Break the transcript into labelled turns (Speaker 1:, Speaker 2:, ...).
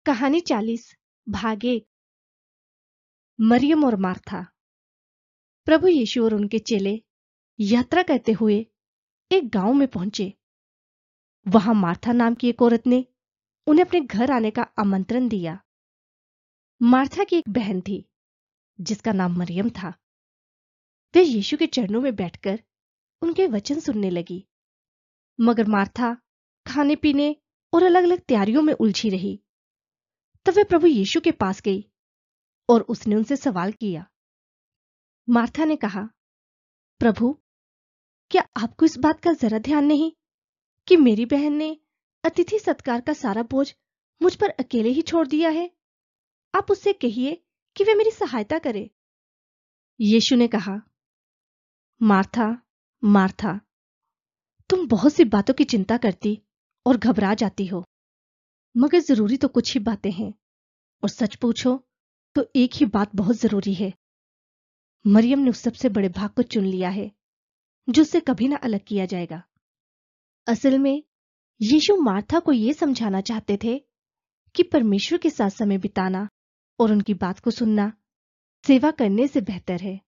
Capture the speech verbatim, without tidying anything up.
Speaker 1: कहानी चालीस भाग एक। मरियम और मार्था। प्रभु यीशु और उनके चेले यात्रा करते हुए एक गांव में पहुंचे। वहां मार्था नाम की एक औरत ने उन्हें अपने घर आने का आमंत्रण दिया। मार्था की एक बहन थी जिसका नाम मरियम था। वे यीशु के चरणों में बैठकर उनके वचन सुनने लगी, मगर मार्था खाने पीने और अलग अलग तैयारियों में उलझी रही। तब वे प्रभु यीशु के पास गई और उसने उनसे सवाल किया। मार्था ने कहा, प्रभु, क्या आपको इस बात का जरा ध्यान नहीं कि मेरी बहन ने अतिथि सत्कार का सारा बोझ मुझ पर अकेले ही छोड़ दिया है? आप उससे कहिए कि वे मेरी सहायता करे। यीशु ने कहा, मार्था, मार्था, तुम बहुत सी बातों की चिंता करती और घबरा जाती हो, मगर जरूरी तो कुछ ही बातें हैं, और सच पूछो तो एक ही बात बहुत जरूरी है। मरियम ने उस सबसे बड़े भाग को चुन लिया है जो उससे कभी ना अलग किया जाएगा। असल में यीशु मार्था को यह समझाना चाहते थे कि परमेश्वर के साथ समय बिताना और उनकी बात को सुनना सेवा करने से बेहतर है।